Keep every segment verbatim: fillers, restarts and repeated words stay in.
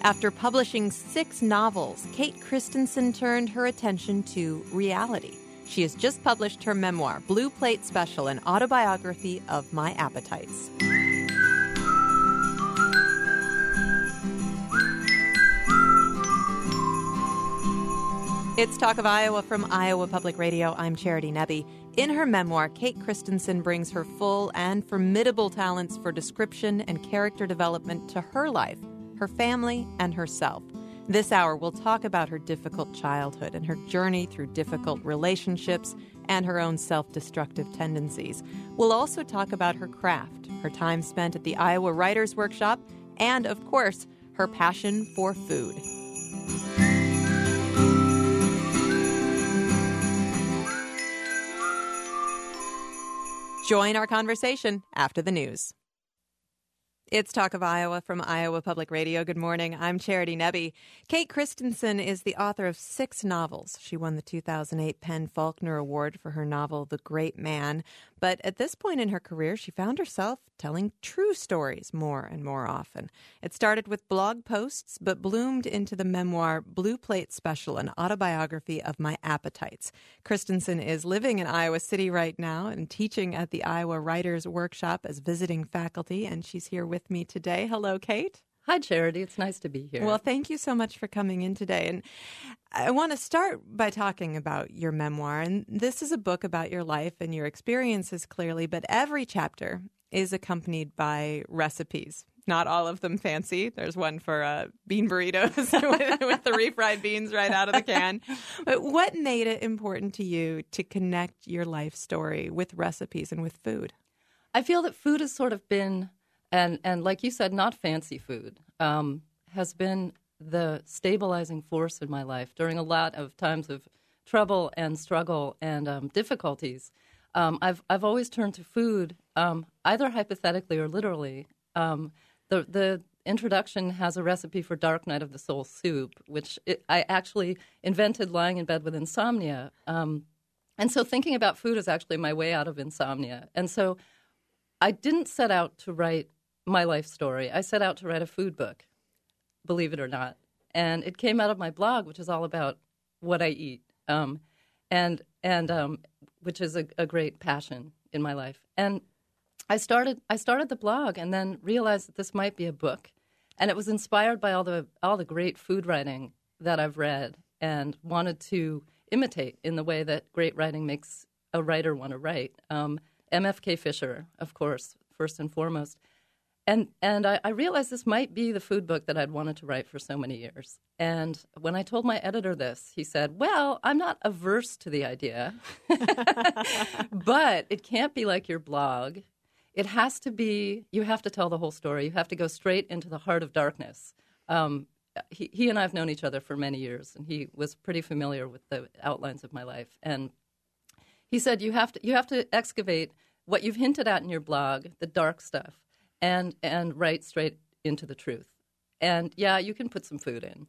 After publishing six novels, Kate Christensen turned her attention to reality. She has just published her memoir, Blue Plate Special, an autobiography of my appetites. It's Talk of Iowa from Iowa Public Radio. I'm Charity Nebbe. In her memoir, Kate Christensen brings her full and formidable talents for description and character development to her life, her family, and herself. This hour, we'll talk about her difficult childhood and her journey through difficult relationships and her own self-destructive tendencies. We'll also talk about her craft, her time spent at the Iowa Writers' Workshop, and, of course, her passion for food. Join our conversation after the news. It's Talk of Iowa from Iowa Public Radio. Good morning. I'm Charity Nebbe. Kate Christensen is the author of six novels. She won the two thousand eight Penn Faulkner Award for her novel, The Great Man. But at this point in her career, she found herself telling true stories more and more often. It started with blog posts, but bloomed into the memoir Blue Plate Special, an autobiography of my appetites. Christensen is living in Iowa City right now and teaching at the Iowa Writers' Workshop as visiting faculty, and she's here with me today. Hello, Kate. Hi, Charity. It's nice to be here. Well, thank you so much for coming in today. And I want to start by talking about your memoir. And this is a book about your life and your experiences, clearly, but every chapter is accompanied by recipes. Not all of them fancy. There's one for uh, bean burritos with, with the refried beans right out of the can. But what made it important to you to connect your life story with recipes and with food? I feel that food has sort of been, and, and like you said, not fancy food, um, has been the stabilizing force in my life during a lot of times of trouble and struggle and um, difficulties. Um, I've I've always turned to food, um, either hypothetically or literally. Um, the the introduction has a recipe for dark night of the soul soup, which it, I actually invented lying in bed with insomnia. Um, and so thinking about food is actually my way out of insomnia. And so I didn't set out to write my life story. I set out to write a food book, believe it or not. And it came out of my blog, which is all about what I eat, um, and and um, which is a, a great passion in my life. And I started I started the blog and then realized that this might be a book. And it was inspired by all the all the great food writing that I've read and wanted to imitate in the way that great writing makes a writer want to write. Um, M F K Fisher, of course, first and foremost. And and I, I realized this might be the food book that I'd wanted to write for so many years. And when I told my editor this, he said, well, I'm not averse to the idea, but it can't be like your blog. It has to be, you have to tell the whole story. You have to go straight into the heart of darkness. Um, he, he and I have known each other for many years, and he was pretty familiar with the outlines of my life. And he said, you have to you have to excavate what you've hinted at in your blog, the dark stuff, and and write straight into the truth. And, yeah, you can put some food in.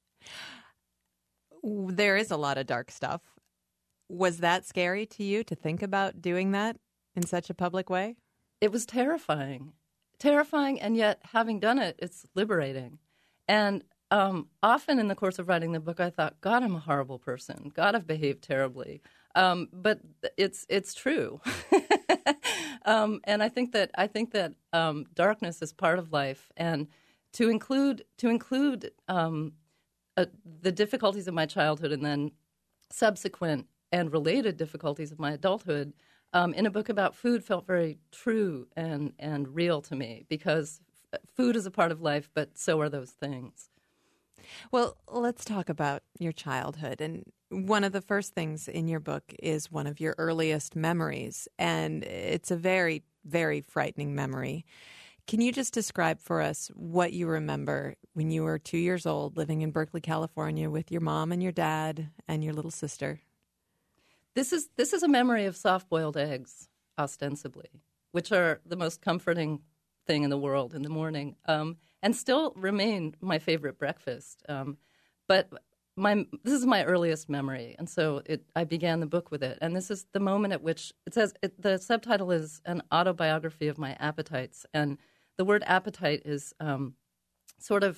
There is a lot of dark stuff. Was that scary to you to think about doing that in such a public way? It was terrifying. Terrifying, and yet, having done it, it's liberating. And um, often in the course of writing the book, I thought, God, I'm a horrible person. God, I've behaved terribly. Um, but it's it's true. um, and I think that I think that um, darkness is part of life, and to include to include um, uh, the difficulties of my childhood and then subsequent and related difficulties of my adulthood um, in a book about food felt very true and and real to me, because f- food is a part of life, but so are those things. Well, let's talk about your childhood. And one of the first things in your book is one of your earliest memories, and it's a very, very frightening memory. Can you just describe for us what you remember when you were two years old, living in Berkeley, California, with your mom and your dad and your little sister? This is this is a memory of soft-boiled eggs, ostensibly, which are the most comforting thing in the world in the morning, um, and still remain my favorite breakfast. Um, but my this is my earliest memory, and so it, I began the book with it. And this is the moment at which it says it, the subtitle is an autobiography of my appetites, and the word appetite is um, sort of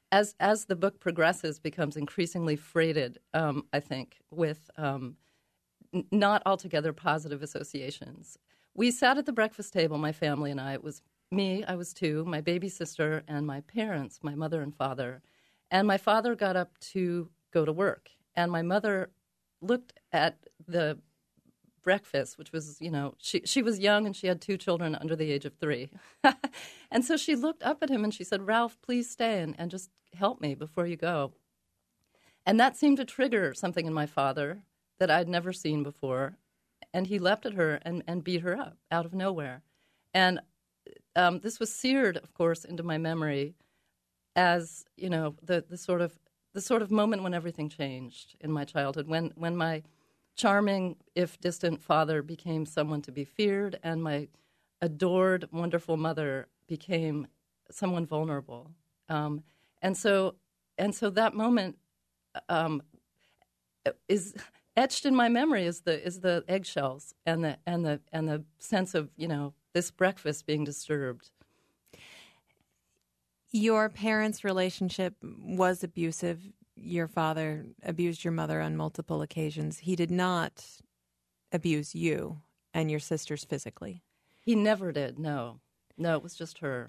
as as the book progresses, becomes increasingly freighted, um, I think, with um, n- not altogether positive associations. We sat at the breakfast table, my family and I. It was me, I was two, my baby sister, and my parents, my mother and father. And my father got up to go to work. And my mother looked at the breakfast, which was, you know, she, she was young and she had two children under the age of three. And so she looked up at him and she said, "Ralph, please stay and, and just help me before you go." And that seemed to trigger something in my father that I'd never seen before. And he leapt at her and, and beat her up out of nowhere. And um, this was seared, of course, into my memory as, you know, the, the sort of the sort of moment when everything changed in my childhood, when when my charming, if distant, father became someone to be feared, and my adored, wonderful mother became someone vulnerable. Um, and so, and so that moment um, is etched in my memory is the is the eggshells and the and the and the sense of, you know, this breakfast being disturbed. Your parents' relationship was abusive. Your father abused your mother on multiple occasions. He did not abuse you and your sisters physically. He never did, no. No, it was just her.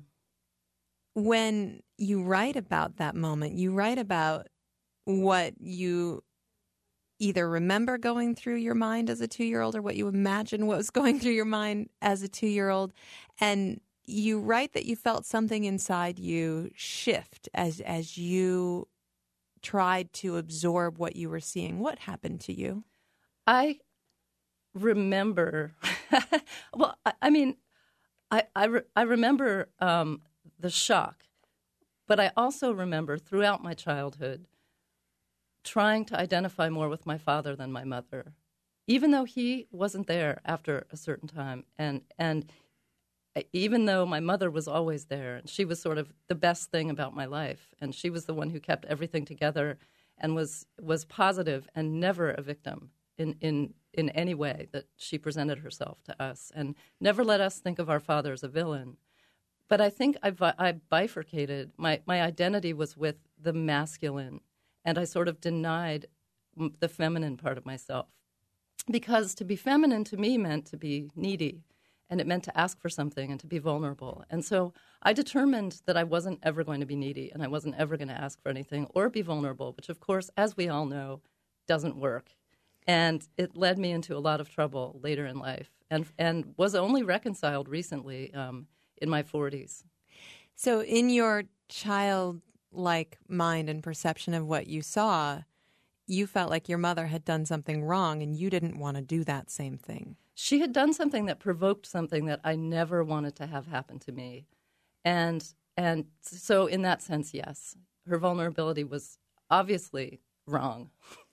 When you write about that moment, you write about what you either remember going through your mind as a two-year-old or what you imagine what was going through your mind as a two-year-old. And you write that you felt something inside you shift as as you tried to absorb what you were seeing. What happened to you? I remember, well, I, I mean, I I, re, I remember um, the shock, but I also remember throughout my childhood trying to identify more with my father than my mother, even though he wasn't there after a certain time, and and even though my mother was always there, and she was sort of the best thing about my life, and she was the one who kept everything together and was was positive and never a victim in, in, in any way that she presented herself to us, and never let us think of our father as a villain. But I think I, I bifurcated. My, my identity was with the masculine, and I sort of denied the feminine part of myself. Because to be feminine to me meant to be needy, and it meant to ask for something and to be vulnerable. And so I determined that I wasn't ever going to be needy and I wasn't ever going to ask for anything or be vulnerable, which, of course, as we all know, doesn't work. And it led me into a lot of trouble later in life and and was only reconciled recently um, in my forties. So in your childlike mind and perception of what you saw, you felt like your mother had done something wrong and you didn't want to do that same thing. She had done something that provoked something that I never wanted to have happen to me. And and so in that sense, yes, her vulnerability was obviously wrong.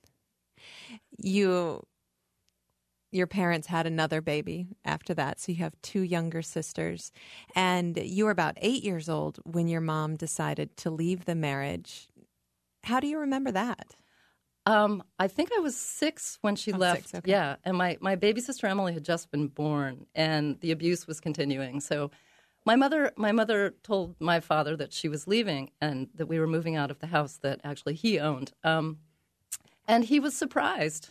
You, your parents had another baby after that, so you have two younger sisters. And you were about eight years old when your mom decided to leave the marriage. How do you remember that? Um, I think I was six when she oh, left. Six, okay. Yeah, and my, my baby sister Emily had just been born, and the abuse was continuing. So my mother my mother told my father that she was leaving and that we were moving out of the house that actually he owned. Um, and he was surprised.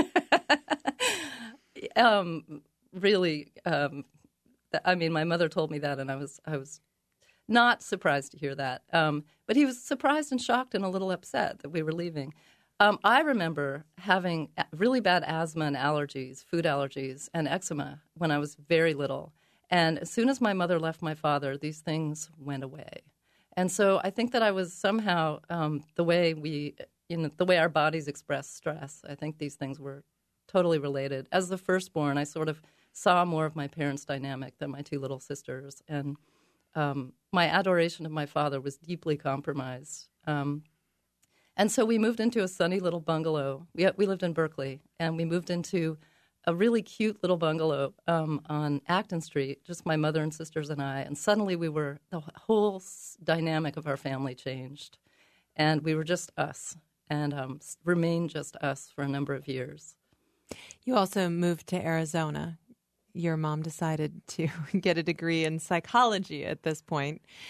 um, really, um, I mean, my mother told me that, and I was I was not surprised to hear that. Um, but he was surprised and shocked and a little upset that we were leaving. Um, I remember having really bad asthma and allergies, food allergies, and eczema when I was very little. And as soon as my mother left my father, these things went away. And so I think that I was somehow um, the way we, you know, the way our bodies express stress. I think these things were totally related. As the firstborn, I sort of saw more of my parents' dynamic than my two little sisters, and um, my adoration of my father was deeply compromised. Um, And so we moved into a sunny little bungalow. We we lived in Berkeley, and we moved into a really cute little bungalow um, on Acton Street, just my mother and sisters and I. And suddenly we were, the whole dynamic of our family changed. And we were just us, and um, remained just us for a number of years. You also moved to Arizona. Your mom decided to get a degree in psychology at this point.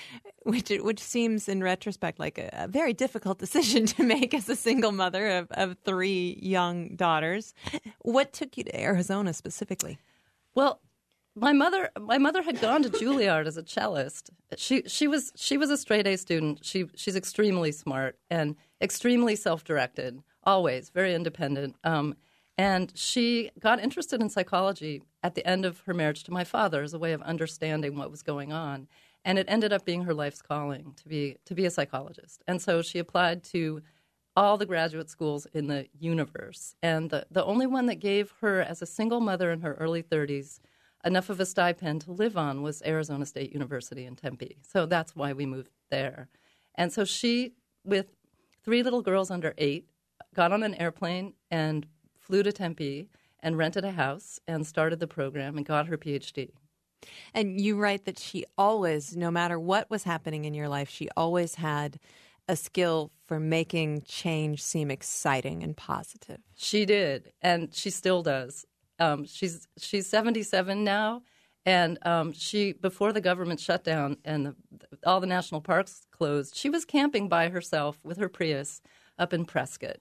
Which which seems, in retrospect, like a, a very difficult decision to make as a single mother of, of three young daughters. What took you to Arizona specifically? Well, my mother my mother had gone to Juilliard as a cellist. She she was she was a straight A student. She she's extremely smart and extremely self-directed, always very independent. Um, and she got interested in psychology at the end of her marriage to my father as a way of understanding what was going on. And it ended up being her life's calling to be to be a psychologist. And so she applied to all the graduate schools in the universe. And the, the only one that gave her, as a single mother in her early thirties, enough of a stipend to live on was Arizona State University in Tempe. So that's why we moved there. And so she, with three little girls under eight, got on an airplane and flew to Tempe and rented a house and started the program and got her P H D. And you write that she always, no matter what was happening in your life, she always had a skill for making change seem exciting and positive. She did, and she still does. Um, she's she's seventy-seven now, and um, she before the government shut down and the, all the national parks closed, she was camping by herself with her Prius up in Prescott.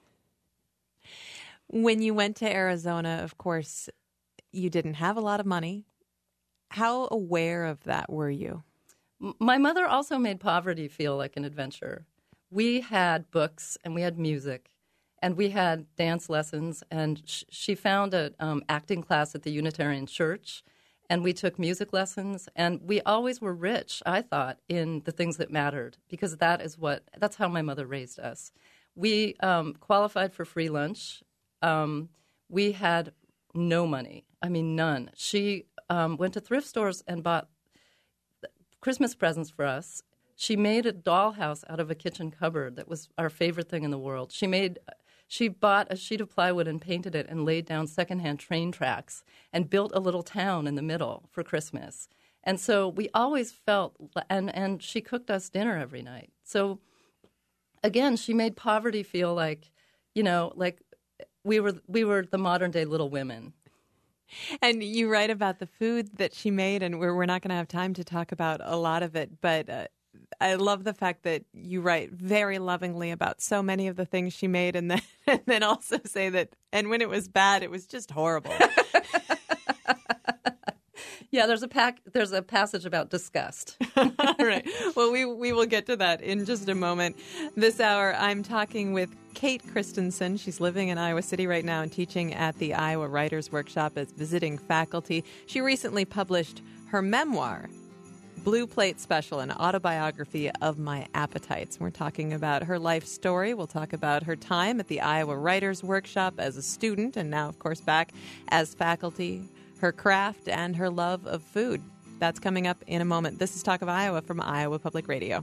When you went to Arizona, of course, you didn't have a lot of money. How aware of that were you? My mother also made poverty feel like an adventure. We had books and we had music and we had dance lessons, and sh- she found an um, acting class at the Unitarian Church, and we took music lessons, and we always were rich, I thought, in the things that mattered, because that is what that's how my mother raised us. We um, qualified for free lunch. Um, we had no money. I mean, none. She um, went to thrift stores and bought Christmas presents for us. She made a dollhouse out of a kitchen cupboard that was our favorite thing in the world. She made, she bought a sheet of plywood and painted it and laid down secondhand train tracks and built a little town in the middle for Christmas. And so we always felt, and, and she cooked us dinner every night. So again, she made poverty feel like, you know, like we were we were the modern day Little Women. And you write about the food that she made, and we're, we're not going to have time to talk about a lot of it, but uh, I love the fact that you write very lovingly about so many of the things she made, and then, and then also say that, and when it was bad, it was just horrible. Yeah, there's a pack. There's a passage about disgust. All right. Well, we we will get to that in just a moment. This hour, I'm talking with Kate Christensen. She's living in Iowa City right now and teaching at the Iowa Writers Workshop as visiting faculty. She recently published her memoir, Blue Plate Special, an autobiography of my appetites. We're talking about her life story. We'll talk about her time at the Iowa Writers Workshop as a student and now, of course, back as faculty, her craft, and her love of food. That's coming up in a moment. This is Talk of Iowa from Iowa Public Radio.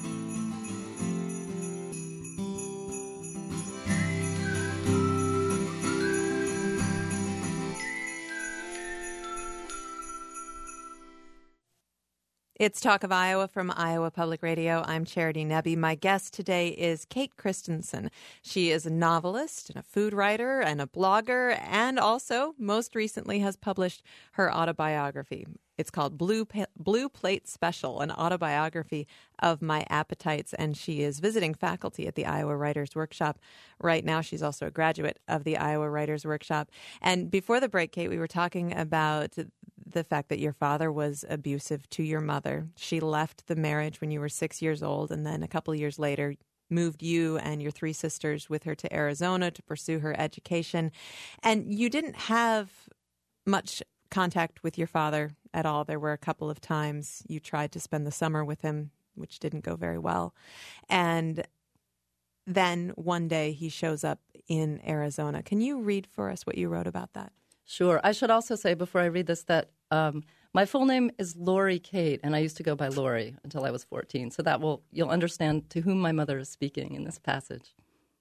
It's Talk of Iowa from Iowa Public Radio. I'm Charity Nebbe. My guest today is Kate Christensen. She is a novelist and a food writer and a blogger, and also most recently has published her autobiography. It's called Blue pa- Blue Plate Special, an autobiography of my appetites, and she is visiting faculty at the Iowa Writers Workshop right now. She's also a graduate of the Iowa Writers Workshop. And before the break, Kate, we were talking about the fact that your father was abusive to your mother. She left the marriage when you were six years old, and then a couple years later moved you and your three sisters with her to Arizona to pursue her education. And you didn't have much contact with your father at all. There were a couple of times you tried to spend the summer with him, which didn't go very well. And then one day he shows up in Arizona. Can you read for us what you wrote about that? Sure. I should also say before I read this that um, my full name is Lori Kate, and I used to go by Lori until I was fourteen. So that will you'll understand to whom my mother is speaking in this passage.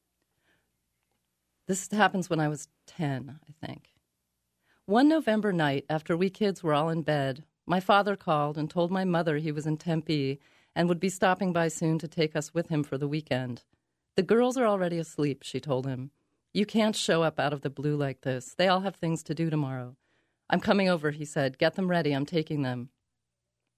This happens when I was ten, I think. One November night, after we kids were all in bed, my father called and told my mother he was in Tempe and would be stopping by soon to take us with him for the weekend. The girls are already asleep, she told him. You can't show up out of the blue like this. They all have things to do tomorrow. I'm coming over, he said. Get them ready. I'm taking them.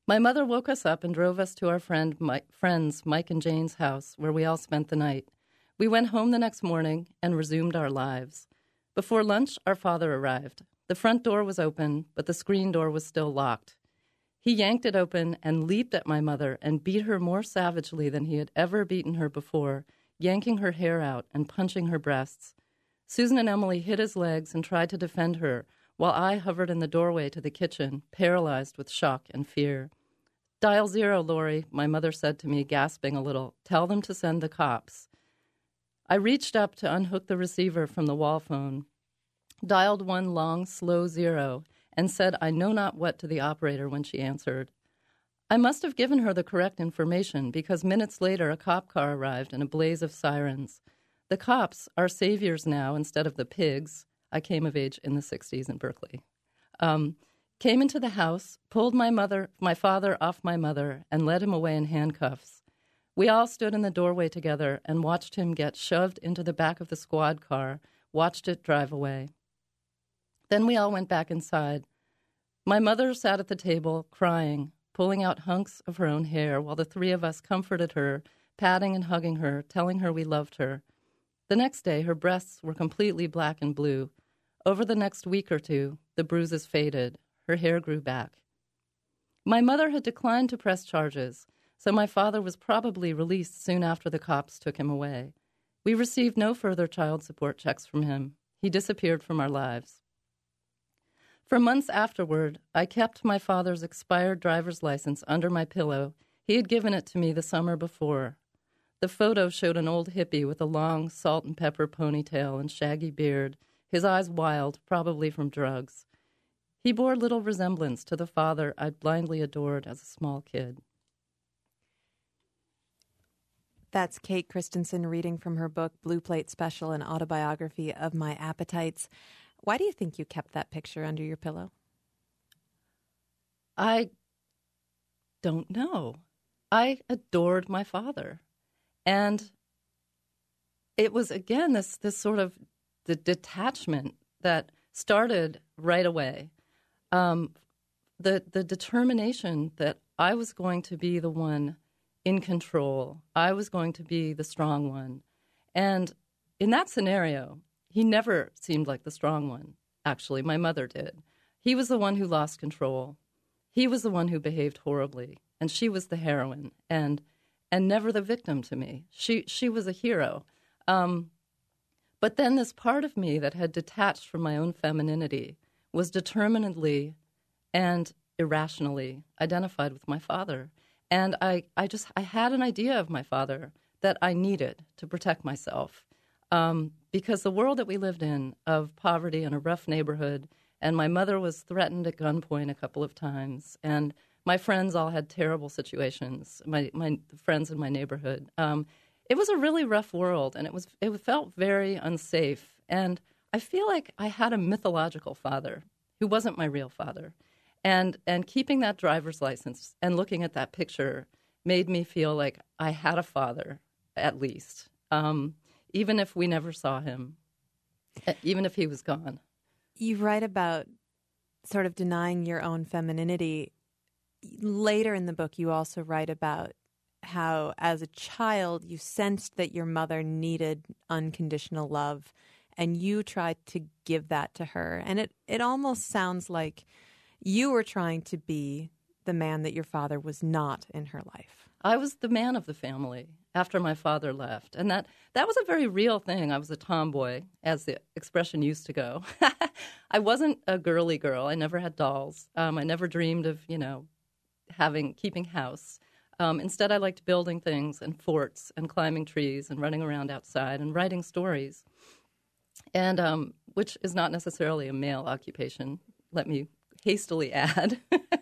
My mother woke us up and drove us to our friend Mike, friends Mike and Jane's house, where we all spent the night. We went home the next morning and resumed our lives. Before lunch, our father arrived. The front door was open, but the screen door was still locked. He yanked it open and leaped at my mother and beat her more savagely than he had ever beaten her before, yanking her hair out and punching her breasts. Susan and Emily hit his legs and tried to defend her, while I hovered in the doorway to the kitchen, paralyzed with shock and fear. "Dial zero, Lori," my mother said to me, gasping a little. "Tell them to send the cops." I reached up to unhook the receiver from the wall phone, dialed one long, slow zero, and said I know not what to the operator when she answered. I must have given her the correct information because minutes later a cop car arrived in a blaze of sirens. The cops, our saviors now instead of the pigs, I came of age in the sixties in Berkeley, um, came into the house, pulled my mother, my father off my mother, and led him away in handcuffs. We all stood in the doorway together and watched him get shoved into the back of the squad car, watched it drive away. Then we all went back inside. My mother sat at the table, crying, pulling out hunks of her own hair, while the three of us comforted her, patting and hugging her, telling her we loved her. The next day, her breasts were completely black and blue. Over the next week or two, the bruises faded. Her hair grew back. My mother had declined to press charges, so my father was probably released soon after the cops took him away. We received no further child support checks from him. He disappeared from our lives. For months afterward, I kept my father's expired driver's license under my pillow. He had given it to me the summer before. The photo showed an old hippie with a long salt and pepper ponytail and shaggy beard, his eyes wild, probably from drugs. He bore little resemblance to the father I'd blindly adored as a small kid. That's Kate Christensen reading from her book, Blue Plate Special, an autobiography of my appetites. Why do you think you kept that picture under your pillow? I don't know. I adored my father. And it was, again, this this sort of the detachment that started right away. Um, the the determination that I was going to be the one in control. I was going to be the strong one. And in that scenario, he never seemed like the strong one, actually. My mother did. He was the one who lost control. He was the one who behaved horribly. And she was the heroine and and never the victim to me. She she was a hero. Um, but then this part of me that had detached from my own femininity was determinedly and irrationally identified with my father. And I, I just I had an idea of my father that I needed to protect myself. Um, because the world that we lived in of poverty and a rough neighborhood, and my mother was threatened at gunpoint a couple of times, and my friends all had terrible situations, my, my friends in my neighborhood. Um, it was a really rough world, and it was it felt very unsafe. And I feel like I had a mythological father who wasn't my real father. And and keeping that driver's license and looking at that picture made me feel like I had a father, at least, um, even if we never saw him, even if he was gone. You write about sort of denying your own femininity. Later in the book, you also write about how, as a child, you sensed that your mother needed unconditional love, and you tried to give that to her. And it, it almost sounds like you were trying to be the man that your father was not in her life. I was the man of the family after my father left. And that, that was a very real thing. I was a tomboy, as the expression used to go. I wasn't a girly girl. I never had dolls. Um, I never dreamed of, you know, having keeping house. Um, instead, I liked building things and forts and climbing trees and running around outside and writing stories, and um, which is not necessarily a male occupation, let me hastily add.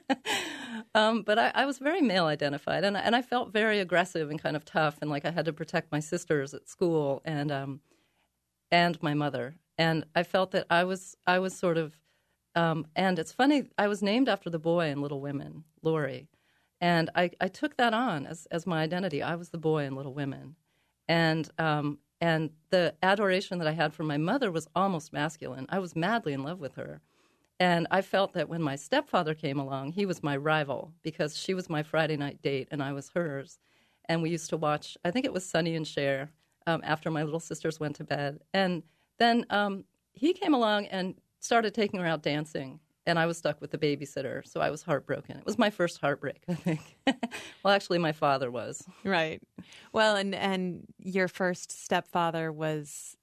um, but I, I was very male-identified, and, and I felt very aggressive and kind of tough, and like I had to protect my sisters at school and um, and my mother. And I felt that I was I was sort of, um, and it's funny, I was named after the boy in Little Women, Laurie. And I, I took that on as, as my identity. I was the boy in Little Women. And um, and the adoration that I had for my mother was almost masculine. I was madly in love with her. And I felt that when my stepfather came along, he was my rival because she was my Friday night date and I was hers. And we used to watch, I think it was Sonny and Cher, um, after my little sisters went to bed. And then um, he came along and started taking her out dancing. And I was stuck with the babysitter, so I was heartbroken. It was my first heartbreak, I think. Well, actually, my father was. Right. Well, and, and your first stepfather was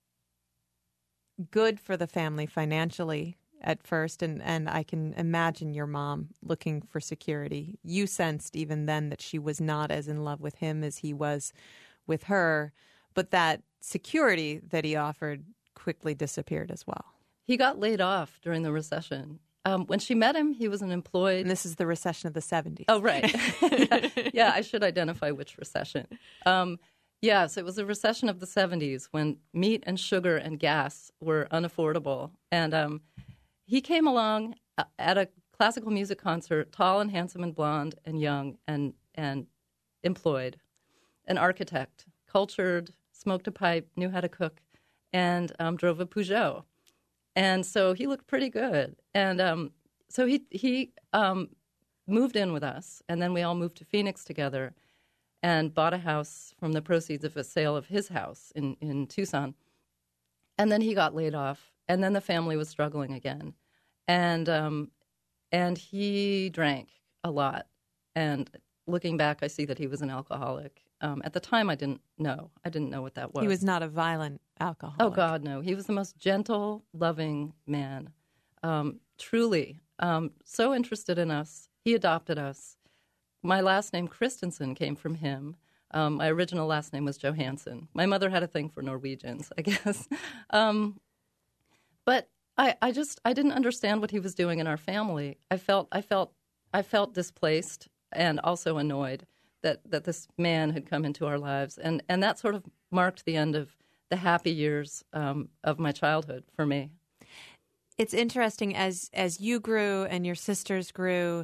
good for the family financially at first, and, and I can imagine your mom looking for security. You sensed even then that she was not as in love with him as he was with her, but that security that he offered quickly disappeared as well. He got laid off during the recession. Um, when she met him, he was an employed... And this is the recession of the seventies. Oh, right. yeah, yeah, I should identify which recession. Um, yes, it was a recession of the seventies when meat and sugar and gas were unaffordable. And um, he came along at a classical music concert, tall and handsome and blonde and young and, and employed, an architect, cultured, smoked a pipe, knew how to cook, and um, drove a Peugeot. And so he looked pretty good. And um, so he he um, moved in with us, and then we all moved to Phoenix together and bought a house from the proceeds of a sale of his house in, in Tucson. And then he got laid off, and then the family was struggling again. And um, and he drank a lot. And looking back, I see that he was an alcoholic. Um, at the time, I didn't know. I didn't know what that was. He was not a violent alcoholic. Oh, God, no. He was the most gentle, loving man. Um, truly. Um, so interested in us. He adopted us. My last name, Christensen, came from him. Um, my original last name was Johansson. My mother had a thing for Norwegians, I guess. um, but I, I just, I didn't understand what he was doing in our family. I felt, I felt, I felt displaced and also annoyed that, that this man had come into our lives. And, and that sort of marked the end of the happy years um, of my childhood for me. It's interesting, as as you grew and your sisters grew,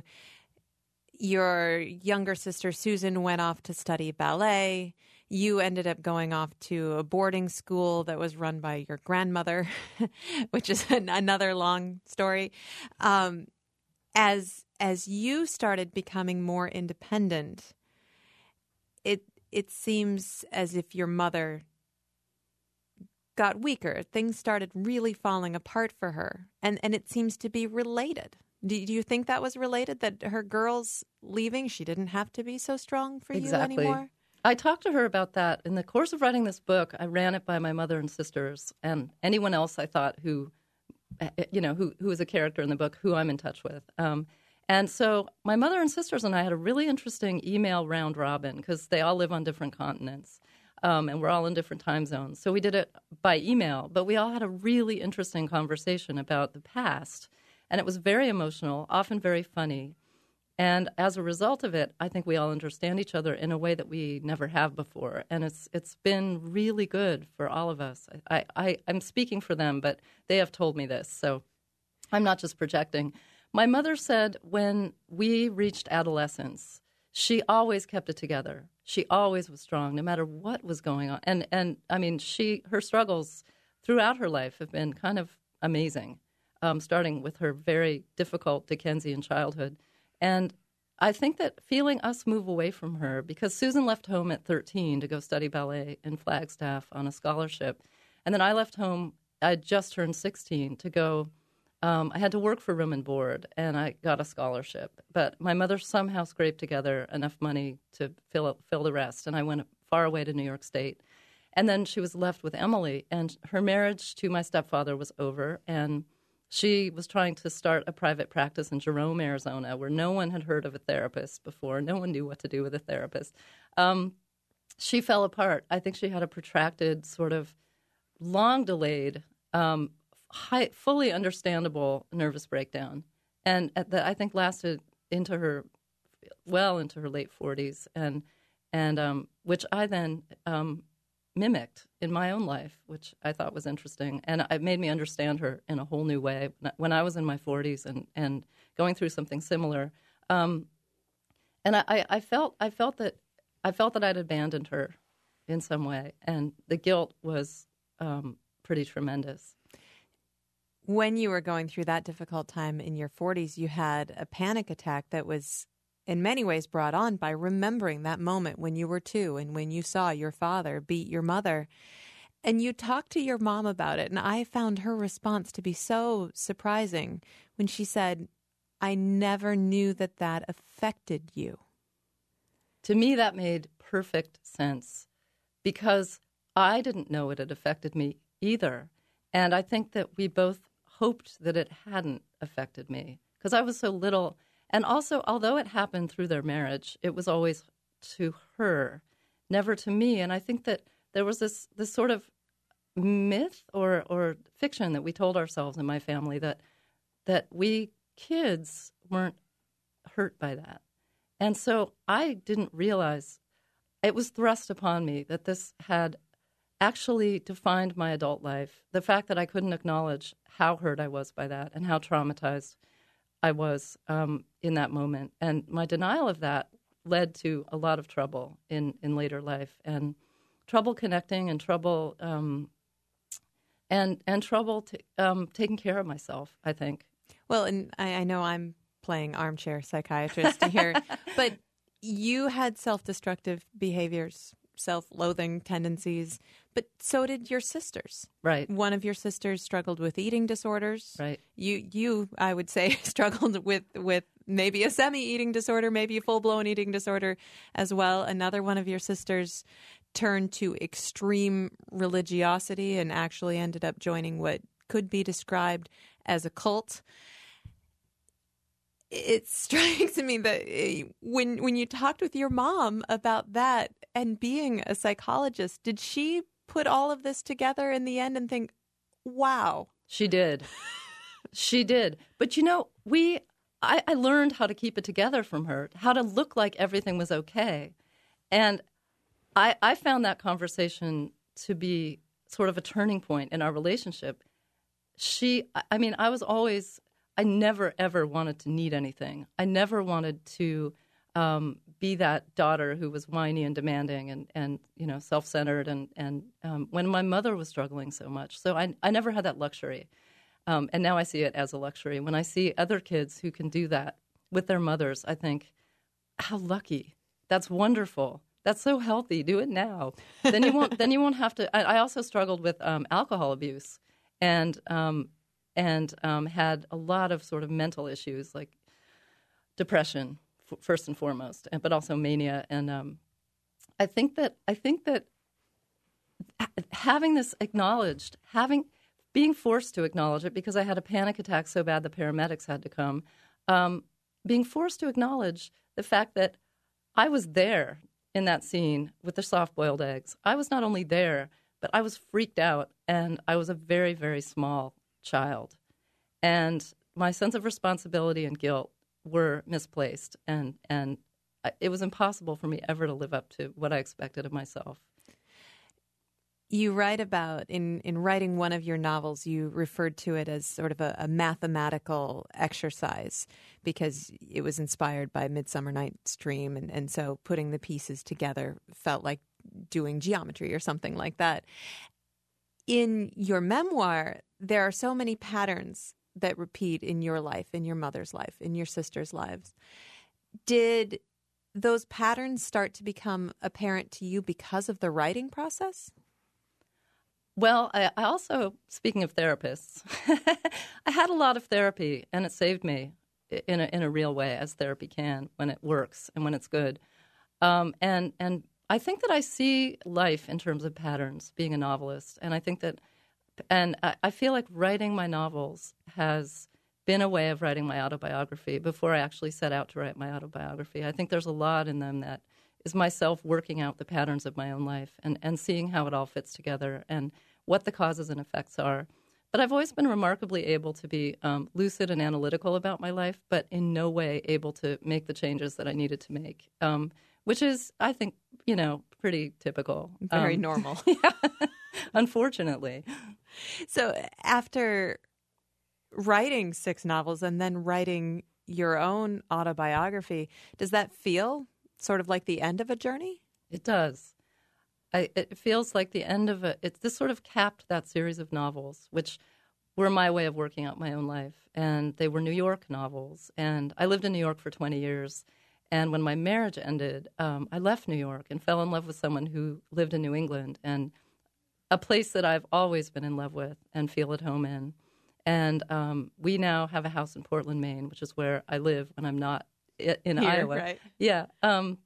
your younger sister Susan went off to study ballet. You ended up going off to a boarding school that was run by your grandmother, which is an, another long story. Um, as as you started becoming more independent, it it seems as if your mother got weaker. Things started really falling apart for her. And and it seems to be related. Do, do you think that was related, that her girls leaving, she didn't have to be so strong for Exactly. you anymore? I talked to her about that. In the course of writing this book, I ran it by my mother and sisters and anyone else I thought who, you know, who, who was a character in the book, who I'm in touch with. Um, and so my mother and sisters and I had a really interesting email round robin because they all live on different continents. Um, and we're all in different time zones. So we did it by email, but we all had a really interesting conversation about the past. And it was very emotional, often very funny. And as a result of it, I think we all understand each other in a way that we never have before. And it's it's been really good for all of us. I, I, I'm speaking for them, but they have told me this, so I'm not just projecting. My mother said when we reached adolescence, she always kept it together. She always was strong, no matter what was going on. And, and I mean, she her struggles throughout her life have been kind of amazing, um, starting with her very difficult Dickensian childhood. And I think that feeling us move away from her, because Susan left home at thirteen to go study ballet in Flagstaff on a scholarship. And then I left home, I just turned sixteen, to go. Um, I had to work for room and board, and I got a scholarship. But my mother somehow scraped together enough money to fill fill the rest, and I went far away to New York State. And then she was left with Emily, and her marriage to my stepfather was over, and she was trying to start a private practice in Jerome, Arizona, where no one had heard of a therapist before. No one knew what to do with a therapist. Um, she fell apart. I think she had a protracted, sort of long-delayed, um, high, fully understandable nervous breakdown, and that I think lasted into her, well into her late forties, and and um, which I then um, mimicked in my own life, which I thought was interesting, and it made me understand her in a whole new way. When I was in my forties and, and going through something similar, um, and I, I felt I felt that I felt that I'd abandoned her in some way, and the guilt was um, pretty tremendous. when you were going through that difficult time in your forties, you had a panic attack that was in many ways brought on by remembering that moment when you were two and when you saw your father beat your mother. And you talked to your mom about it, and I found her response to be so surprising when she said, I never knew that that affected you. To me, that made perfect sense because I didn't know it had affected me either. And I think that we both hoped that it hadn't affected me because I was so little. And also, although it happened through their marriage, it was always to her, never to me. And I think that there was this this sort of myth or or fiction that we told ourselves in my family that that we kids weren't hurt by that. And so I didn't realize it was thrust upon me that this had actually defined my adult life. The fact that I couldn't acknowledge how hurt I was by that and how traumatized I was um, in that moment. And my denial of that led to a lot of trouble in, in later life and trouble connecting and trouble um, and and trouble t- um, taking care of myself, I think. Well, and I, I know I'm playing armchair psychiatrist here, but you had self-destructive behaviors, self-loathing tendencies, but so did your sisters. Right. One of your sisters struggled with eating disorders. Right. You, you, I would say, struggled with, with maybe a semi-eating disorder, maybe a full-blown eating disorder as well. Another one of your sisters turned to extreme religiosity and actually ended up joining what could be described as a cult. It strikes me that when when you talked with your mom about that and being a psychologist, did she put all of this together in the end and think, wow? She did. She did. But, you know, we I, I learned how to keep it together from her, how to look like everything was okay. And I, I found that conversation to be sort of a turning point in our relationship. She, I mean, I was always... I never, ever wanted to need anything. I never wanted to um, be that daughter who was whiny and demanding and, and you know, self-centered and, and um, when my mother was struggling so much. So I, I never had that luxury. Um, and now I see it as a luxury. When I see other kids who can do that with their mothers, I think, how lucky. That's wonderful. That's so healthy. Do it now. Then you won't, then you won't have to. I, I also struggled with um, alcohol abuse. And um and um, had a lot of sort of mental issues like depression, f- first and foremost, and, but also mania. And um, I think that I think that having this acknowledged, having being forced to acknowledge it because I had a panic attack so bad the paramedics had to come, um, being forced to acknowledge the fact that I was there in that scene with the soft-boiled eggs. I was not only there, but I was freaked out, and I was a very, very small child, and my sense of responsibility and guilt were misplaced, and and it was impossible for me ever to live up to what I expected of myself. You write about, in, in writing one of your novels, you referred to it as sort of a, a mathematical exercise because it was inspired by Midsummer Night's Dream, and, and so putting the pieces together felt like doing geometry or something like that. In your memoir, there are so many patterns that repeat in your life, in your mother's life, in your sister's lives. Did those patterns start to become apparent to you because of the writing process? Well, I, I also, speaking of therapists, I had a lot of therapy, and it saved me in a, in a real way, as therapy can, when it works and when it's good. Um, and and I think that I see life in terms of patterns, being a novelist, and I think that, and I, I feel like writing my novels has been a way of writing my autobiography before I actually set out to write my autobiography. I think there's a lot in them that is myself working out the patterns of my own life and, and seeing how it all fits together and what the causes and effects are. But I've always been remarkably able to be um, lucid and analytical about my life, but in no way able to make the changes that I needed to make, um, which is, I think, you know, pretty typical. Very um, normal. Yeah, unfortunately. So after writing six novels and then writing your own autobiography, does that feel sort of like the end of a journey? It does. I, it feels like the end of a, it's this sort of capped that series of novels, which were my way of working out my own life. And they were New York novels. And I lived in New York for twenty years. And when my marriage ended, um, I left New York and fell in love with someone who lived in New England, and a place that I've always been in love with and feel at home in. And um, we now have a house in Portland, Maine, which is where I live when I'm not i- in Here, Iowa. right. Yeah. Um,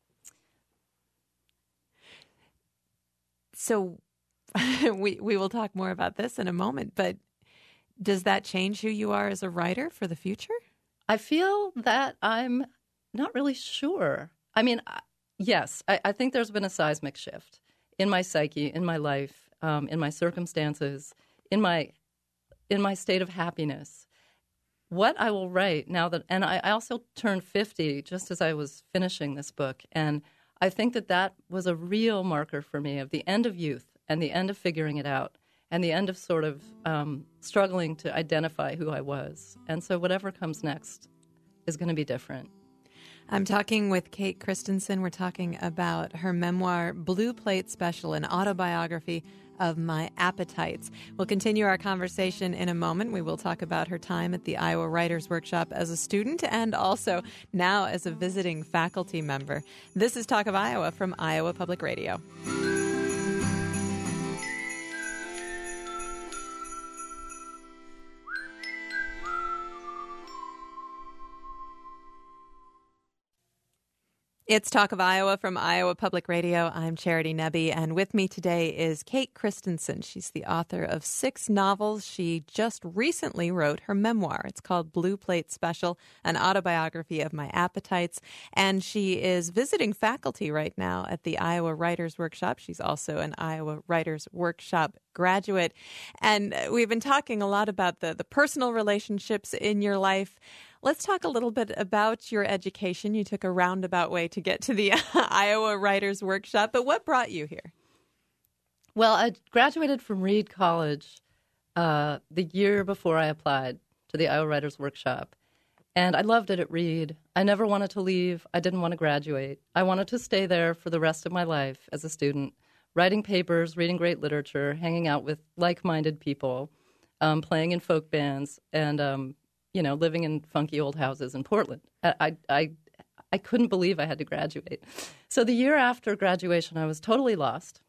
so we we will talk more about this in a moment, but does that change who you are as a writer for the future? I feel that I'm not really sure. I mean, I- yes, I, I think there's been a seismic shift in my psyche, in my life, um, in my circumstances, in my in my state of happiness. What I will write now that, and I, I also turned fifty just as I was finishing this book, and I think that that was a real marker for me of the end of youth and the end of figuring it out and the end of sort of um, struggling to identify who I was. And so whatever comes next is going to be different. I'm talking with Kate Christensen. We're talking about her memoir, Blue Plate Special, an autobiography of my appetites. We'll continue our conversation in a moment. We will talk about her time at the Iowa Writers Workshop as a student and also now as a visiting faculty member. This is Talk of Iowa from Iowa Public Radio. It's Talk of Iowa from Iowa Public Radio. I'm Charity Nebbe, and with me today is Kate Christensen. She's the author of six novels. She just recently wrote her memoir. It's called Blue Plate Special, an autobiography of my appetites, and she is visiting faculty right now at the Iowa Writers Workshop. She's also an Iowa Writers Workshop graduate, and we've been talking a lot about the, the personal relationships in your life. Let's talk a little bit about your education. You took a roundabout way to get to the Iowa Writers Workshop, but what brought you here? Well, I graduated from Reed College uh, the year before I applied to the Iowa Writers Workshop, and I loved it at Reed. I never wanted to leave. I didn't want to graduate. I wanted to stay there for the rest of my life as a student, writing papers, reading great literature, hanging out with like-minded people, um, playing in folk bands, and um, you know, living in funky old houses in Portland. I, I, I couldn't believe I had to graduate. So the year after graduation, I was totally lost.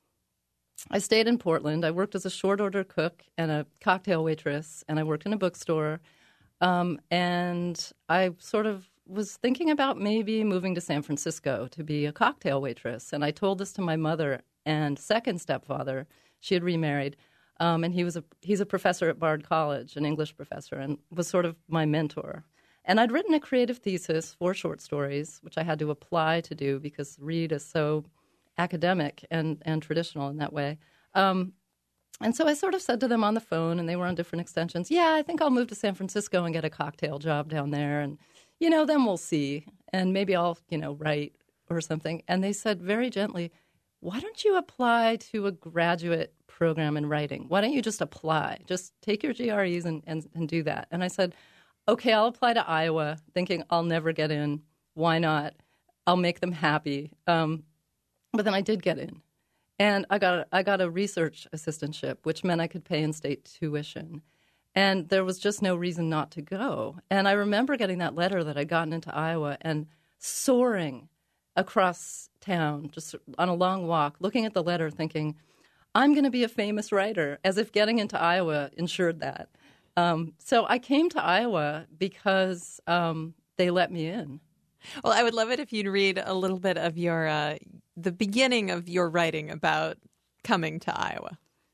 I stayed in Portland. I worked as a short order cook and a cocktail waitress, and I worked in a bookstore. Um, and I sort of was thinking about maybe moving to San Francisco to be a cocktail waitress. And I told this to my mother and second stepfather. She had remarried. Um, and he was a he's a professor at Bard College, an English professor, and was sort of my mentor. And I'd written a creative thesis, four short stories, which I had to apply to do because Reed is so academic and, and traditional in that way. Um, and so I sort of said to them on the phone, and they were on different extensions, yeah, I think I'll move to San Francisco and get a cocktail job down there. And, you know, then we'll see. And maybe I'll, you know, write or something. And they said very gently, why don't you apply to a graduate program in writing? Why don't you just apply? Just take your G R Es and, and, and do that. And I said, okay, I'll apply to Iowa, thinking I'll never get in. Why not? I'll make them happy. Um, but then I did get in. And I got, a, I got a research assistantship, which meant I could pay in-state tuition. And there was just no reason not to go. And I remember getting that letter that I'd gotten into Iowa and soaring across town, just on a long walk, looking at the letter thinking, I'm going to be a famous writer, as if getting into Iowa ensured that. Um, so I came to Iowa because um, they let me in. Well, I would love it if you'd read a little bit of your uh, the beginning of your writing about coming to Iowa.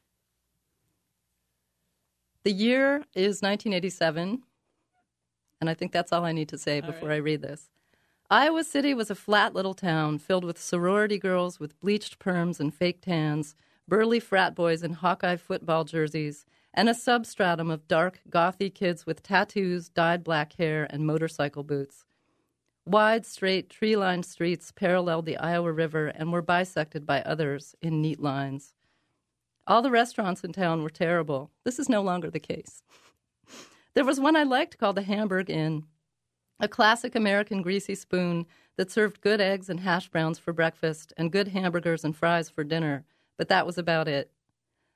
The year is nineteen eighty-seven, and I think that's all I need to say before right. I read this. Iowa City was a flat little town filled with sorority girls with bleached perms and fake tans, burly frat boys in Hawkeye football jerseys, and a substratum of dark, gothy kids with tattoos, dyed black hair, and motorcycle boots. Wide, straight, tree-lined streets paralleled the Iowa River and were bisected by others in neat lines. All the restaurants in town were terrible. This is no longer the case. There was one I liked called the Hamburg Inn, a classic American greasy spoon that served good eggs and hash browns for breakfast and good hamburgers and fries for dinner, but that was about it.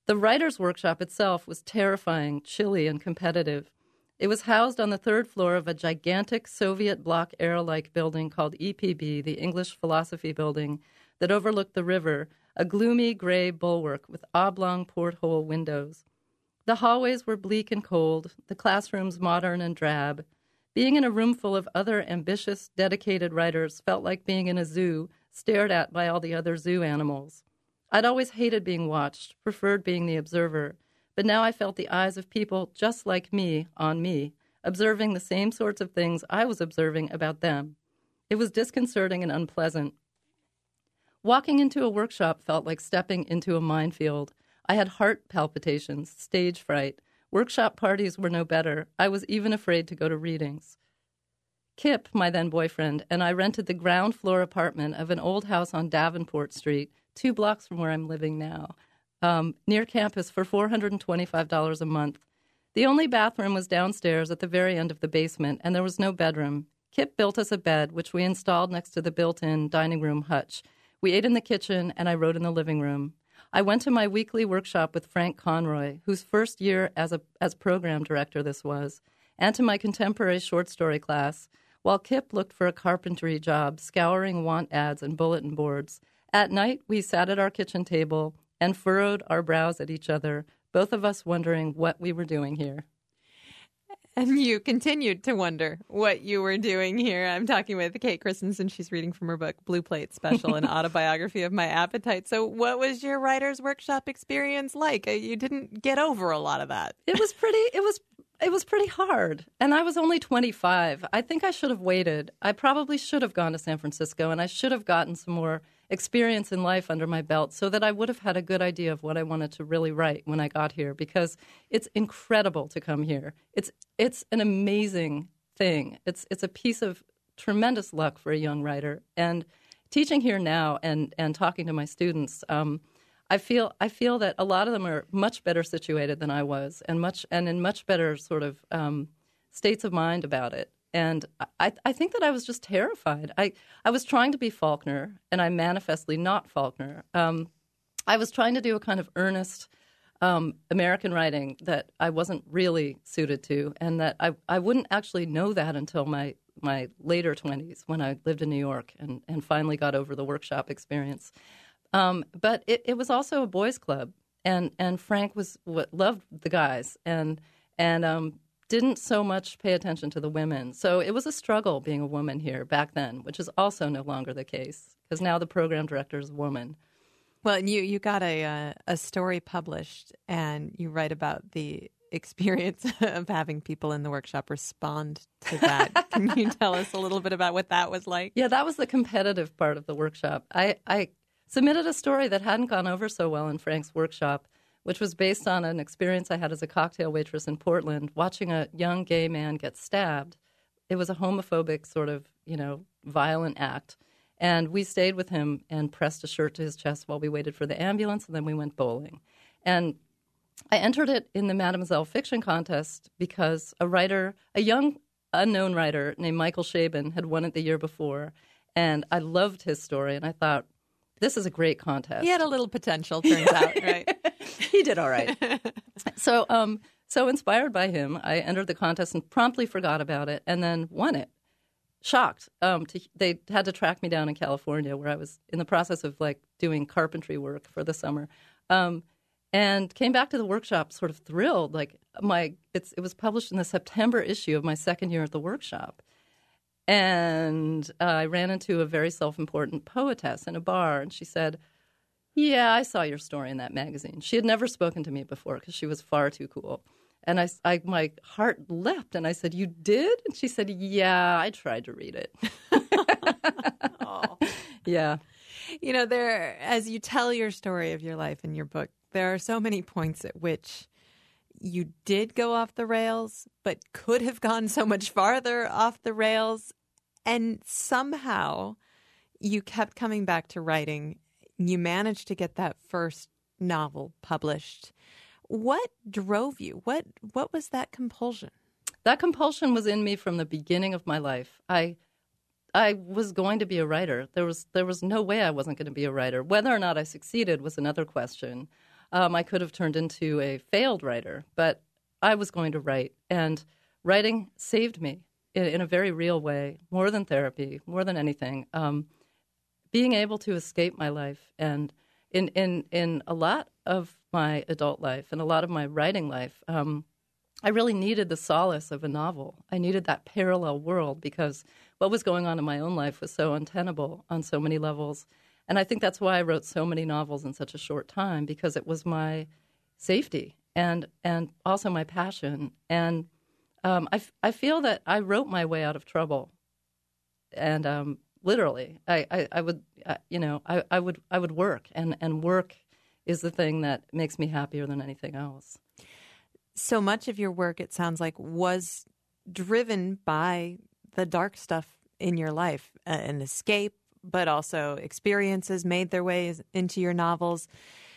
The writer's workshop itself was terrifying, chilly, and competitive. It was housed on the third floor of a gigantic Soviet bloc era-like building called E P B, the English Philosophy Building, that overlooked the river, a gloomy gray bulwark with oblong porthole windows. The hallways were bleak and cold, the classrooms modern and drab. Being in a room full of other ambitious, dedicated writers felt like being in a zoo, stared at by all the other zoo animals. I'd always hated being watched, preferred being the observer, but now I felt the eyes of people just like me on me, observing the same sorts of things I was observing about them. It was disconcerting and unpleasant. Walking into a workshop felt like stepping into a minefield. I had heart palpitations, stage fright. Workshop parties were no better. I was even afraid to go to readings. Kip, my then boyfriend, and I rented the ground floor apartment of an old house on Davenport Street, two blocks from where I'm living now, um, near campus for four hundred twenty-five dollars a month. The only bathroom was downstairs at the very end of the basement, and there was no bedroom. Kip built us a bed, which we installed next to the built-in dining room hutch. We ate in the kitchen, and I wrote in the living room. I went to my weekly workshop with Frank Conroy, whose first year as a as program director this was, and to my contemporary short story class, while Kip looked for a carpentry job, scouring want ads and bulletin boards. At night, we sat at our kitchen table and furrowed our brows at each other, both of us wondering what we were doing here. And you continued to wonder what you were doing here. I'm talking with Kate Christensen. She's reading from her book, Blue Plate Special, an autobiography of my appetite. So what was your writer's workshop experience like? You didn't get over a lot of that. It was pretty, it was, it was pretty hard. And I was only twenty-five. I think I should have waited. I probably should have gone to San Francisco, and I should have gotten some more experience in life under my belt so that I would have had a good idea of what I wanted to really write when I got here, because it's incredible to come here. It's it's an amazing thing. It's it's a piece of tremendous luck for a young writer. And teaching here now and, and talking to my students, um, I feel I feel that a lot of them are much better situated than I was, and much and in much better sort of um, states of mind about it. And I, I think that I was just terrified. I, I was trying to be Faulkner, and I'm manifestly not Faulkner. Um, I was trying to do a kind of earnest um, American writing that I wasn't really suited to, and that I, I wouldn't actually know that until my, my later twenties when I lived in New York and, and finally got over the workshop experience. Um, but it, it was also a boys' club, and, and Frank was what, loved the guys, and and um, didn't so much pay attention to the women. So it was a struggle being a woman here back then, which is also no longer the case, because now the program director is a woman. Well, and you, you got a, uh, a story published, and you write about the experience of having people in the workshop respond to that. Can you tell us a little bit about what that was like? Yeah, that was the competitive part of the workshop. I, I submitted a story that hadn't gone over so well in Frank's workshop, which was based on an experience I had as a cocktail waitress in Portland, watching a young gay man get stabbed. It was a homophobic sort of, you know, violent act. And we stayed with him and pressed a shirt to his chest while we waited for the ambulance, and then we went bowling. And I entered it in the Mademoiselle Fiction Contest because a writer, a young unknown writer named Michael Chabon had won it the year before. And I loved his story, and I thought, this is a great contest. He had a little potential, turns out, right? He did all right. So, um, so inspired by him, I entered the contest and promptly forgot about it, and then won it. Shocked. Um, to, they had to track me down in California, where I was in the process of like doing carpentry work for the summer, um, and came back to the workshop sort of thrilled. Like my, it's it was published in the September issue of my second year at the workshop. And uh, I ran into a very self-important poetess in a bar, and she said, yeah, I saw your story in that magazine. She had never spoken to me before because she was far too cool. And I, I, my heart leapt, and I said, you did? And she said, yeah, I tried to read it. Oh. Yeah. You know, there, as you tell your story of your life in your book, there are so many points at which you did go off the rails, but could have gone so much farther off the rails. And somehow you kept coming back to writing. You managed to get that first novel published. What drove you? What what was that compulsion? That compulsion was in me from the beginning of my life. I I was going to be a writer. There was there was no way I wasn't going to be a writer. Whether or not I succeeded was another question. Um, I could have turned into a failed writer, but I was going to write. And writing saved me in, in a very real way, more than therapy, more than anything. Um, being able to escape my life. And in, in, in a lot of my adult life and a lot of my writing life, um, I really needed the solace of a novel. I needed that parallel world because what was going on in my own life was so untenable on so many levels. And I think that's why I wrote so many novels in such a short time, because it was my safety and and also my passion. And um, I, f- I feel that I wrote my way out of trouble. And um, literally, I, I, I would, uh, you know, I, I would I would work, and, and work is the thing that makes me happier than anything else. So much of your work, it sounds like, was driven by the dark stuff in your life, uh, an escape, but also experiences made their ways into your novels.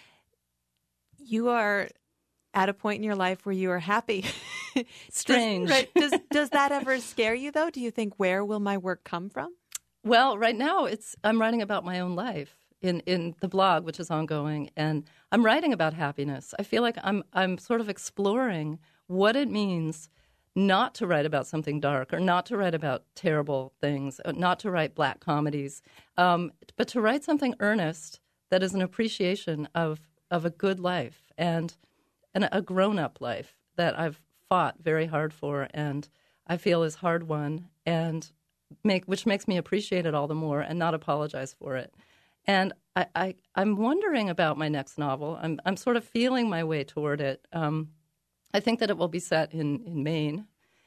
You are at a point in your life where you are happy. Strange. Does, right, does, does that ever scare you, though? Do you think, where will my work come from? Well, right now it's I'm writing about my own life in, in the blog, which is ongoing, and I'm writing about happiness. I feel like I'm I'm sort of exploring what it means not to write about something dark, or not to write about terrible things, not to write black comedies, um, but to write something earnest that is an appreciation of of a good life and, and a grown-up life that I've fought very hard for, and I feel is hard won, and make which makes me appreciate it all the more and not apologize for it. And I, I, I'm wondering about my next novel. I'm I'm sort of feeling my way toward it. Um, I think that it will be set in, in Maine,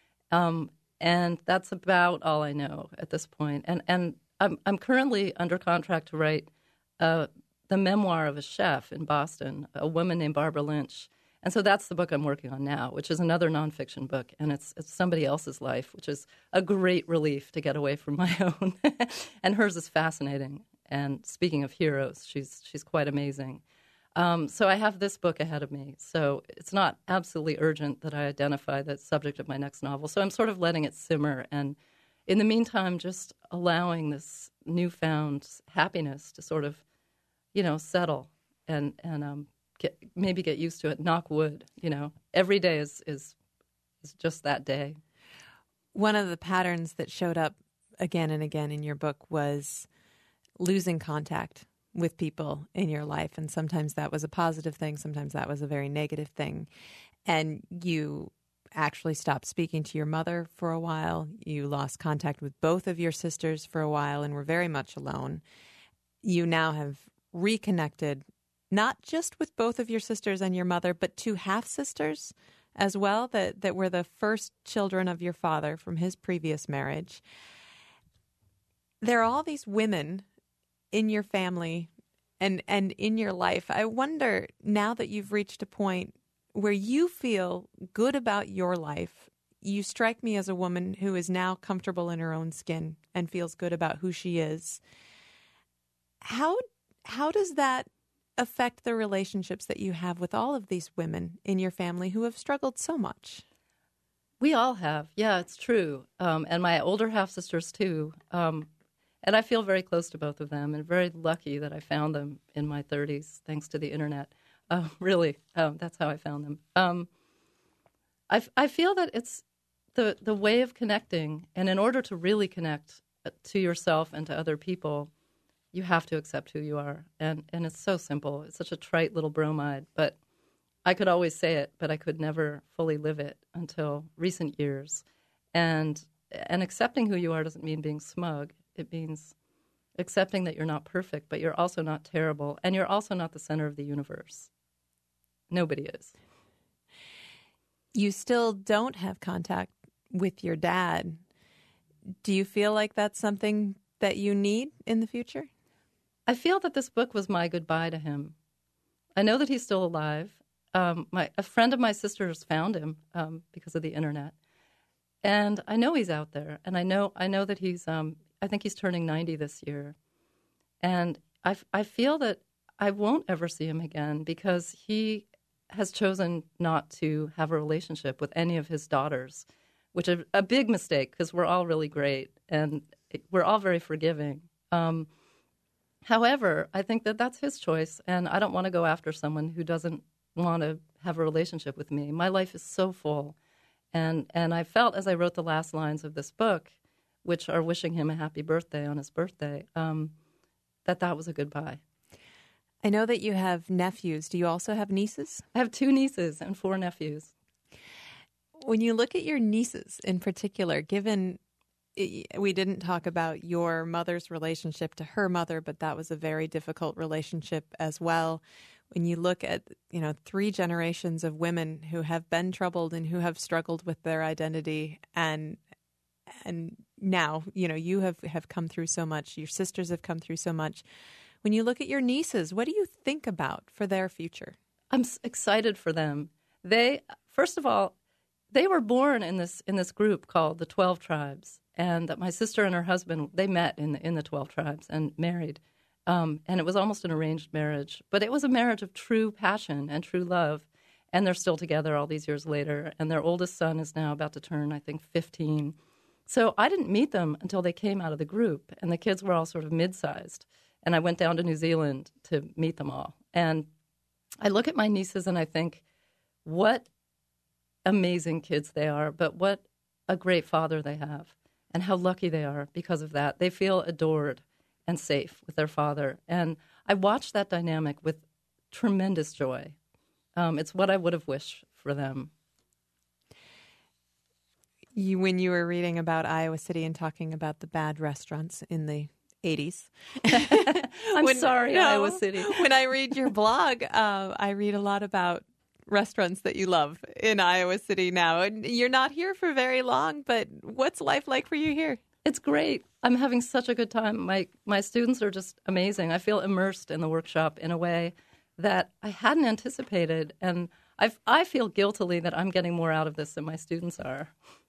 um, and that's about all I know at this point. And and I'm I'm currently under contract to write uh, the memoir of a chef in Boston, a woman named Barbara Lynch. And so that's the book I'm working on now, which is another nonfiction book, and it's it's somebody else's life, which is a great relief to get away from my own. And hers is fascinating. And speaking of heroes, she's she's quite amazing. Um, so I have this book ahead of me. So it's not absolutely urgent that I identify the subject of my next novel. So I'm sort of letting it simmer, and in the meantime, just allowing this newfound happiness to sort of, you know, settle and and um, get maybe get used to it. Knock wood, you know. Every day is is is just that day. One of the patterns that showed up again and again in your book was losing contact with people in your life. And sometimes that was a positive thing. Sometimes that was a very negative thing. And you actually stopped speaking to your mother for a while. You lost contact with both of your sisters for a while and were very much alone. You now have reconnected, not just with both of your sisters and your mother, but two half-sisters as well, that, that were the first children of your father from his previous marriage. There are all these women in your family and, and in your life. I wonder, now that you've reached a point where you feel good about your life, you strike me as a woman who is now comfortable in her own skin and feels good about who she is. How how does that affect the relationships that you have with all of these women in your family who have struggled so much? We all have. Yeah, it's true. Um, and my older half-sisters, too. Um, and I feel very close to both of them and very lucky that I found them in my thirties, thanks to the Internet. Uh, really, um, that's how I found them. Um, I, f- I feel that it's the, the way of connecting, and in order to really connect to yourself and to other people, you have to accept who you are. And, and it's so simple. It's such a trite little bromide, but I could always say it, but I could never fully live it until recent years. And and accepting who you are doesn't mean being smug. It means accepting that you're not perfect, but you're also not terrible, and you're also not the center of the universe. Nobody is. You still don't have contact with your dad. Do you feel like that's something that you need in the future? I feel that this book was my goodbye to him. I know that he's still alive. Um, my a friend of my sister's found him um, because of the Internet, and I know he's out there. And I know I know that he's. Um, I think he's turning ninety this year, and I I feel that I won't ever see him again because he has chosen not to have a relationship with any of his daughters, which is a big mistake because we're all really great and we're all very forgiving. Um, However, I think that that's his choice, and I don't want to go after someone who doesn't want to have a relationship with me. My life is so full, and and I felt as I wrote the last lines of this book, which are wishing him a happy birthday on his birthday, um, that that was a goodbye. I know that you have nephews. Do you also have nieces? I have two nieces and four nephews. When you look at your nieces in particular, given we didn't talk about your mother's relationship to her mother, but that was a very difficult relationship as well. When you look at, you know, three generations of women who have been troubled and who have struggled with their identity, and and now, you know, you have, have come through so much, your sisters have come through so much. When you look at your nieces, what do you think about for their future? I'm excited for them. They, first of all, they were born in this in this group called the twelve Tribes. And that my sister and her husband, they met in the, in the twelve Tribes and married. Um, and it was almost an arranged marriage. But it was a marriage of true passion and true love. And they're still together all these years later. And their oldest son is now about to turn, I think, fifteen. So I didn't meet them until they came out of the group. And the kids were all sort of mid-sized. And I went down to New Zealand to meet them all. And I look at my nieces and I think, what amazing kids they are, but what a great father they have. And how lucky they are because of that. They feel adored and safe with their father. And I watch that dynamic with tremendous joy. Um, it's what I would have wished for them. You, when you were reading about Iowa City and talking about the bad restaurants in the eighties. I'm when, sorry, no, Iowa City. When I read your blog, uh, I read a lot about restaurants that you love in Iowa City now. And you're not here for very long, but what's life like for you here? It's great. I'm having such a good time. My my students are just amazing. I feel immersed in the workshop in a way that I hadn't anticipated. And I I feel guiltily that I'm getting more out of this than my students are.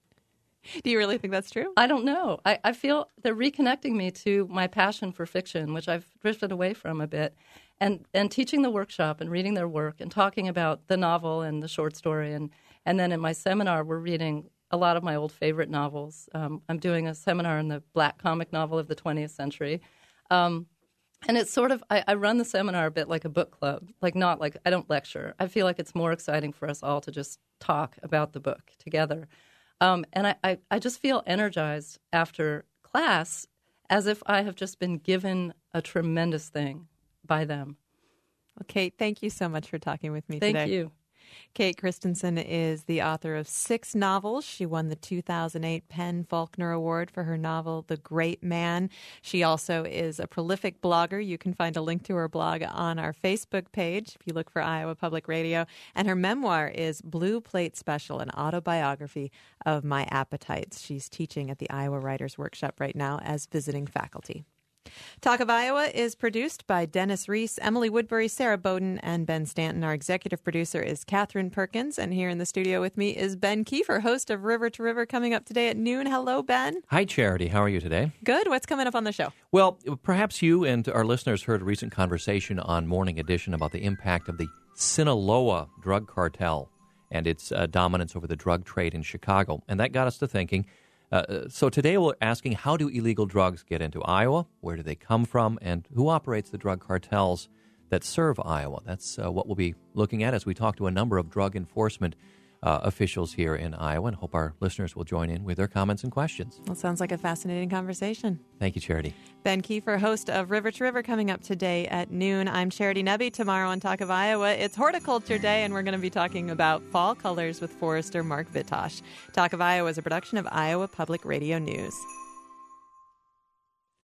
Do you really think that's true? I don't know. I, I feel they're reconnecting me to my passion for fiction, which I've drifted away from a bit. And and teaching the workshop and reading their work and talking about the novel and the short story. And, and then in my seminar, we're reading a lot of my old favorite novels. Um, I'm doing a seminar on the black comic novel of the twentieth century. Um, and it's sort of, I, I run the seminar a bit like a book club, like not like, I don't lecture. I feel like it's more exciting for us all to just talk about the book together. Um, and I, I, I just feel energized after class as if I have just been given a tremendous thing by them. Well, Kate, thank you so much for talking with me thank today. Thank you. Kate Christensen is the author of six novels. She won the two thousand eight Penn Faulkner Award for her novel, The Great Man. She also is a prolific blogger. You can find a link to her blog on our Facebook page if you look for Iowa Public Radio. And her memoir is Blue Plate Special, an autobiography of my appetites. She's teaching at the Iowa Writers Workshop right now as visiting faculty. Talk of Iowa is produced by Dennis Reese, Emily Woodbury, Sarah Bowden, and Ben Stanton. Our executive producer is Catherine Perkins, and here in the studio with me is Ben Kiefer, host of River to River, coming up today at noon. Hello, Ben. Hi, Charity. How are you today? Good. What's coming up on the show? Well, perhaps you and our listeners heard a recent conversation on Morning Edition about the impact of the Sinaloa drug cartel and its uh, dominance over the drug trade in Chicago, and that got us to thinking. Uh, so today we're asking, how do illegal drugs get into Iowa? Where do they come from? And who operates the drug cartels that serve Iowa? That's uh, what we'll be looking at as we talk to a number of drug enforcement uh, officials here in Iowa, and hope our listeners will join in with their comments and questions. Well, sounds like a fascinating conversation. Thank you, Charity. Ben Kiefer, host of River to River, coming up today at noon. I'm Charity Nebbe. Tomorrow on Talk of Iowa, it's Horticulture Day, and we're going to be talking about fall colors with forester Mark Vitosh. Talk of Iowa is a production of Iowa Public Radio News.